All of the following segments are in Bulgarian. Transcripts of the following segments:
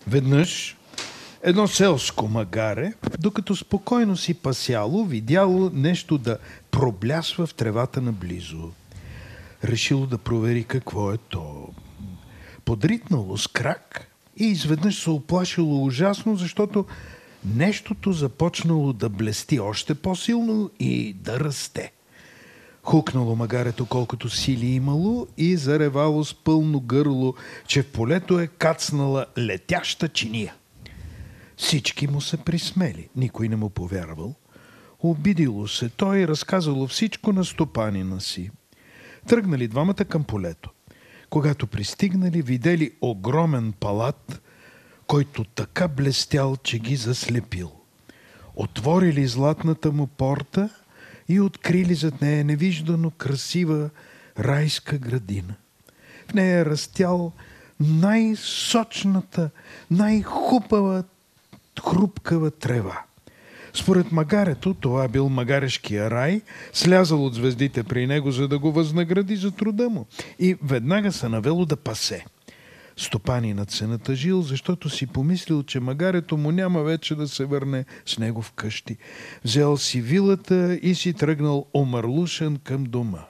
Веднъж едно селско магаре, докато спокойно си пасяло, видяло нещо да проблясва в тревата наблизо. Решило да провери какво е то. Подритнало с крак и изведнъж се оплашило ужасно, защото нещото започнало да блести още по-силно и да расте. Хукнало магарето колкото сили имало и заревало с пълно гърло, че в полето е кацнала летяща чиния. Всички му се присмели, никой не му повярвал. Обидило се той и разказало всичко на стопанина си. Тръгнали двамата към полето. Когато пристигнали, видели огромен палат, който така блестял, че ги заслепил. Отворили златната му порта и открили зад нея невиждано красива райска градина. В нея растял най-сочната, най-хубава, хрупкава трева. Според магарето, това бил магарешкия рай, слязал от звездите при него, за да го възнагради за труда му, и веднага се навело да пасе. Стопанинът се натъжил, защото си помислил, че магарето му няма вече да се върне с него вкъщи. Взел си вилата и си тръгнал омърлушен към дома.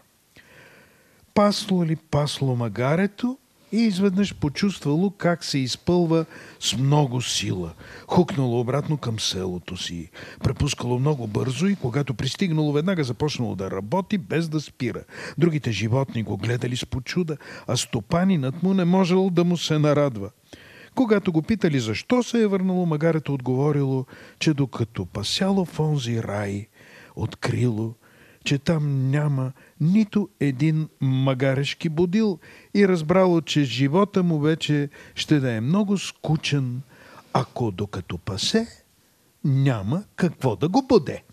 Пасло магарето и изведнъж почувствало как се изпълва с много сила. Хукнало обратно към селото си. Препускало много бързо и когато пристигнало, веднага започнало да работи без да спира. Другите животни го гледали с почуда, а стопанинът му не можел да му се нарадва. Когато го питали защо се е върнало, магарето отговорило, че докато пасяло в онзи рай, открило, че там няма нито един магарешки будил и разбрало, че живота му вече ще да е много скучен, ако докато пасе, няма какво да го буде.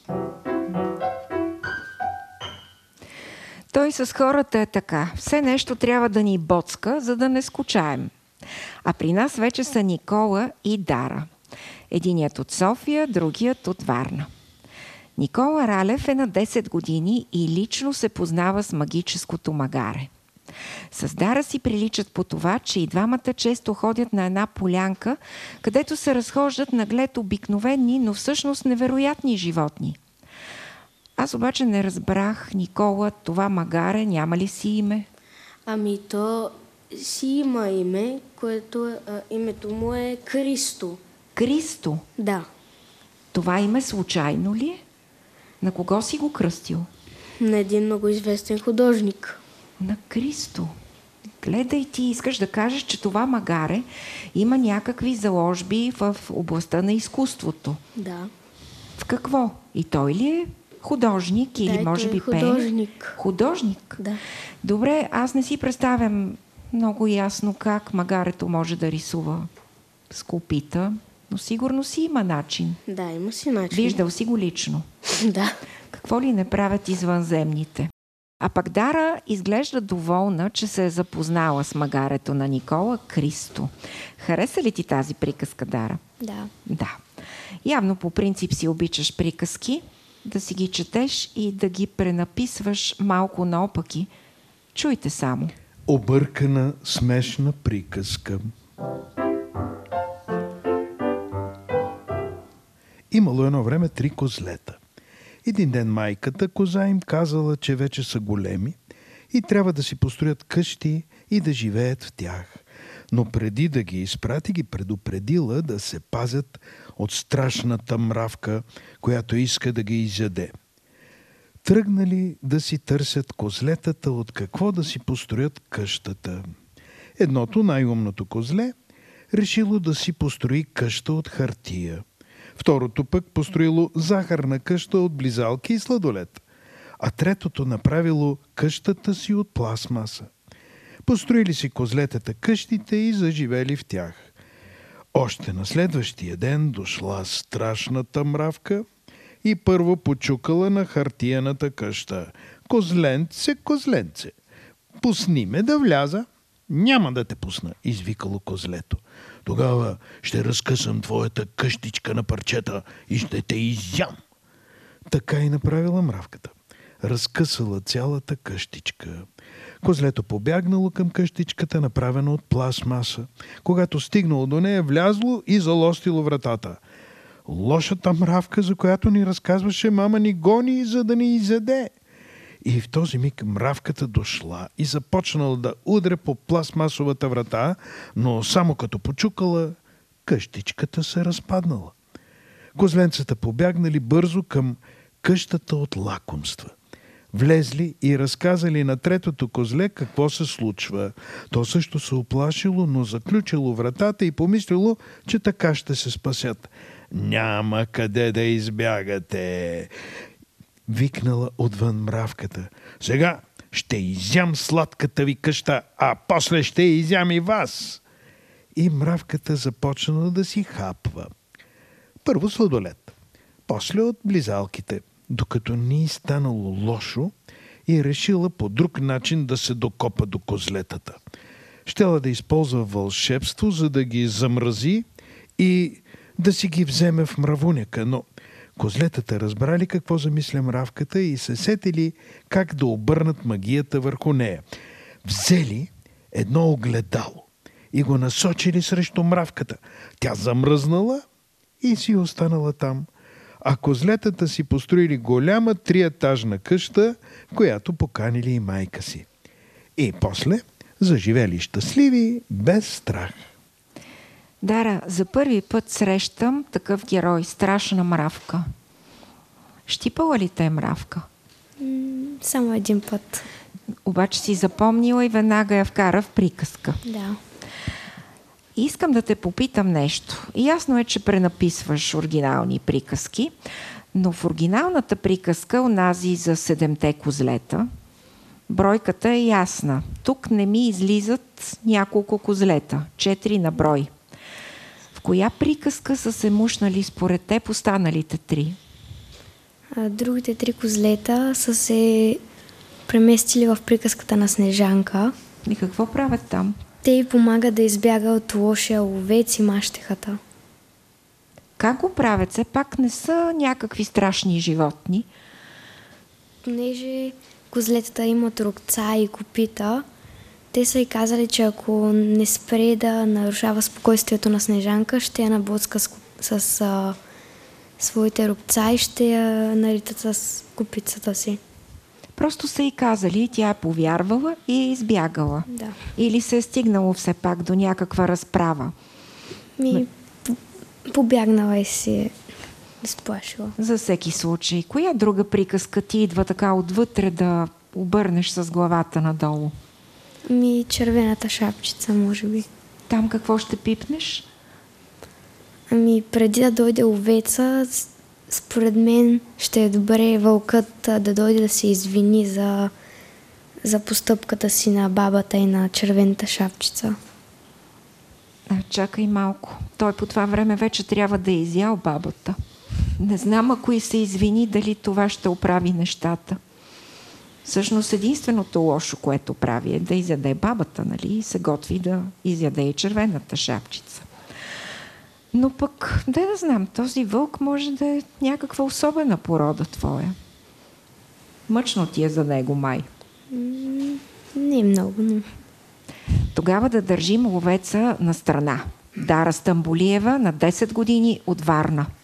Той с хората е така. Все нещо трябва да ни боцка, за да не скучаем. А при нас вече са Никола и Дара. Единият от София, другият от Варна. Никола Ралев е на 10 години и лично се познава с магическото магаре. С Дара си приличат по това, че и двамата често ходят на една полянка, където се разхождат наглед обикновени, но всъщност невероятни животни. Аз обаче не разбрах, Никола, това магаре няма ли си име? Ами то си има име, което името му е Кристо. Кристо? Да. Това име случайно ли е? На кого си го кръстил? На един много известен художник. На Кристо. Гледай, ти искаш да кажеш, че това магаре има някакви заложби в областта на изкуството. Да. В какво? И той ли е художник или може би пее? Художник. Художник? Да. Добре, аз не си представям много ясно как магарето може да рисува скулпита, но сигурно си има начин. Да, има си начин. Виждал си го лично. Да. Какво ли не правят извънземните? А пък Дара изглежда доволна, че се е запознала с магарето на Никола Кристо. Хареса ли ти тази приказка, Дара? Да. Да. Явно по принцип си обичаш приказки, да си ги четеш и да ги пренаписваш малко наопаки. Чуйте само. Объркана, смешна приказка. Имало едно време 3 козлета. Един ден майката коза им казала, че вече са големи и трябва да си построят къщи и да живеят в тях. Но преди да ги изпрати, ги предупредила да се пазят от страшната мравка, която иска да ги изяде. Тръгнали да си търсят козлетата от какво да си построят къщата. Едното, най-умното козле, решило да си построи къща от хартия. Второто пък построило захарна къща от близалки и сладолет. А третото направило къщата си от пластмаса. Построили си козлетата къщите и заживели в тях. Още на следващия ден дошла страшната мравка и първо почукала на хартияната къща. Козленце, козленце, пусни ме да вляза. Няма да те пусна, извикало козлето. Тогава ще разкъсам твоята къщичка на парчета и ще те изям. Така и направила мравката. Разкъсала цялата къщичка. Козлето побягнало към къщичката, направена от пластмаса. Когато стигнало до нея, влязло и залостило вратата. Лошата мравка, за която ни разказваше мама, ни гони, за да ни изяде. И в този миг мравката дошла и започнала да удря по пластмасовата врата, но само като почукала, къщичката се разпаднала. Козленцата побягнали бързо към къщата от лакомства. Влезли и разказали на третото козле какво се случва. То също се оплашило, но заключило вратата и помислило, че така ще се спасят. Няма къде да избягате, викнала отвън мравката. Сега ще изям сладката ви къща, а после ще изям и вас. И мравката започнала да си хапва. Първо сладолет, после от близалките, докато ни станало лошо и решила по друг начин да се докопа до козлетата. Щела да използва вълшебство, за да ги замрази и да си ги вземе в мравуняка, но козлетата разбрали какво замисля мравката и се сетили как да обърнат магията върху нея. Взели едно огледало и го насочили срещу мравката. Тя замръзнала и си останала там, а козлетата си построили голяма 3-етажна къща, в която поканили и майка си. И после заживели щастливи, без страх. Дара, за първи път срещам такъв герой, страшна мравка. Щипала ли те мравка? Само един път. Обаче си запомнила и веднага я вкара в приказка. Да. Искам да те попитам нещо. Ясно е, че пренаписваш оригинални приказки, но в оригиналната приказка, онази за 7-те козлета, бройката е ясна. Тук не ми излизат няколко козлета, 4 на брой. В коя приказка са се мушнали според теб останалите 3? Другите 3 козлета са се преместили в приказката на Снежанка. И какво правят там? Те й помагат да избяга от лошия ловец и мащехата. Как го правят? Все пак не са някакви страшни животни. Понеже козлетата имат рогца и копита, те са й казали, че ако не спре да нарушава спокойствието на Снежанка, ще я набоцка с своите рогца и ще я наритат с копицата си. Просто са й казали, тя е повярвала и е избягала. Да. Или се е стигнало все пак до някаква разправа. Побягнала и си е изплашила. За всеки случай. Коя друга приказка ти идва така отвътре да обърнеш с главата надолу? Червената шапчица, може би. Там какво ще пипнеш? Преди да дойде ловеца, според мен ще е добре вълкът да дойде да се извини за постъпката си на бабата и на червената шапчица. Чакай малко. Той по това време вече трябва да е изял бабата. Не знам, ако и се извини, дали това ще оправи нещата. Всъщност единственото лошо, което прави, е да изяде бабата, нали? И се готви да изяде и червената шапчица. Но пък, да знам, този вълк може да е някаква особена порода твоя. Мъчно ти е за него, май. Не много, но... Тогава да държим ловеца на страна. Дара Стамболиева, на 10 години, от Варна.